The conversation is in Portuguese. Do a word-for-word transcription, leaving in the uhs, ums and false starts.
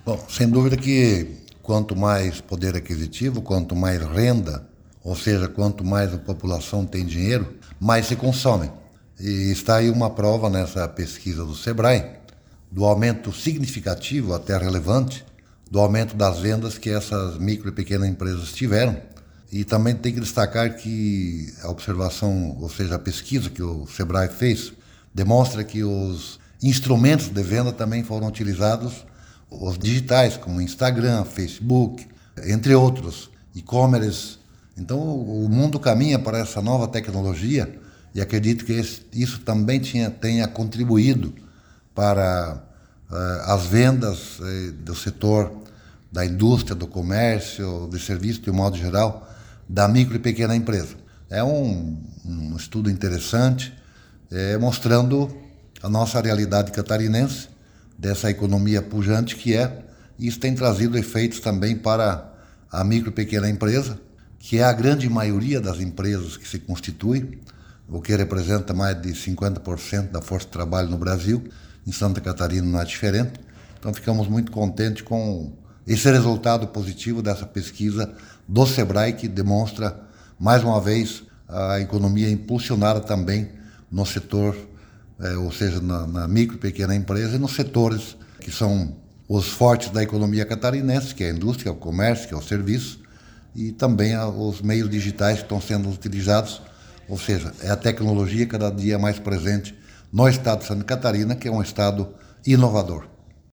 Bom, sem dúvida que quanto mais poder aquisitivo, quanto mais renda, ou seja, quanto mais a população tem dinheiro, mais se consome. E está aí uma prova nessa pesquisa do Sebrae, do aumento significativo, até relevante, do aumento das vendas que essas micro e pequenas empresas tiveram. E também tem que destacar que a observação, ou seja, a pesquisa que o Sebrae fez, demonstra que os instrumentos de venda também foram utilizados, os digitais, como Instagram, Facebook, entre outros, e-commerce. Então o mundo caminha para essa nova tecnologia e acredito que esse, isso também tinha, tenha contribuído para uh, as vendas uh, do setor da indústria, do comércio, de serviço de um modo geral, da micro e pequena empresa. É um, um estudo interessante, é, mostrando a nossa realidade catarinense, dessa economia pujante que é, e isso tem trazido efeitos também para a micro e pequena empresa, que é a grande maioria das empresas que se constituem, o que representa mais de cinquenta por cento da força de trabalho no Brasil. Em Santa Catarina não é diferente. Então ficamos muito contentes com esse resultado positivo dessa pesquisa do Sebrae, que demonstra, mais uma vez, a economia impulsionada também no setor, é, ou seja, na, na micro e pequena empresa, e nos setores que são os fortes da economia catarinense, que é a indústria, que é o comércio, que é o serviço, e também a, os meios digitais que estão sendo utilizados, ou seja, é a tecnologia cada dia mais presente no estado de Santa Catarina, que é um estado inovador.